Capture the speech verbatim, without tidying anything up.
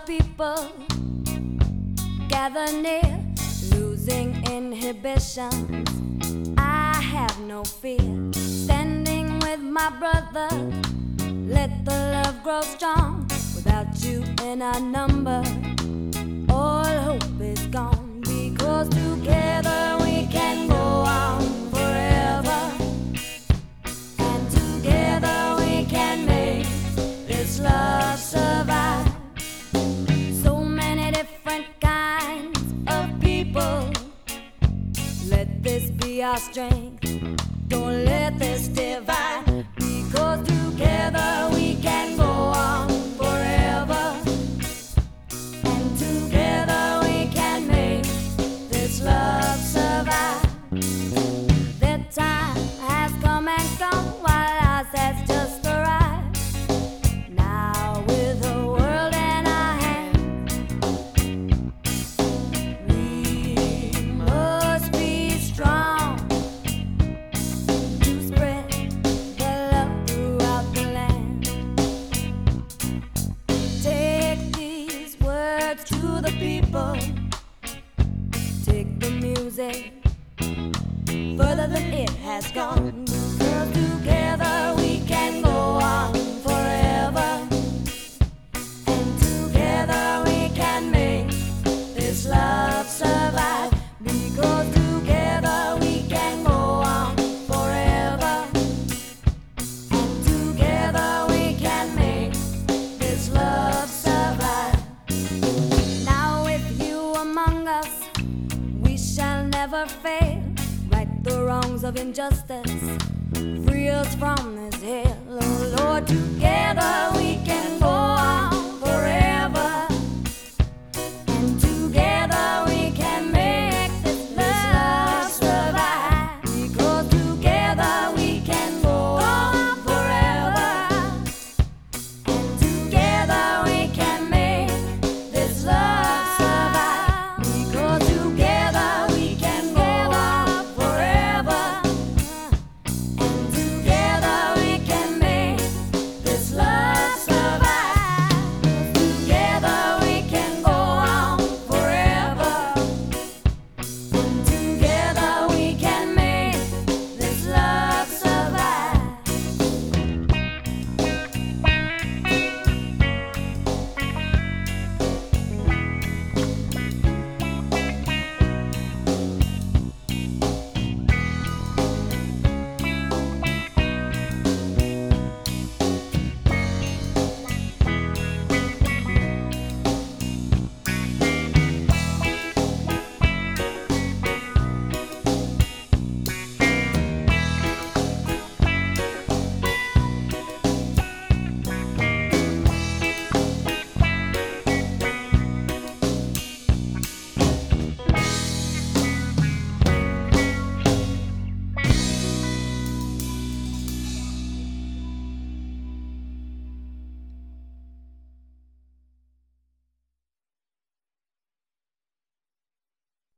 people gather near, losing inhibitions. I have no fear, standing with my brother. Let the love grow strong. Without you in our number, all hope is gone. Because together we can go on forever, and together we can make this love survive. So many different kinds of people. Let this be our strength. Don't let this divide. Because together we can go on forever, and together we can make this love survive. The time has come and gone while ours has just arrived. Now with the world in our hands, we must be strong to spread the love throughout the land. Take these words to the people. Take the music further than it has gone. Because together we can go on forever, and together we can make this love survive. Because together we can go on forever, and together we can make this love survive. Now with you among us, we shall never fail. Right the wrongs of injustice, free us from this hell. Oh Lord, together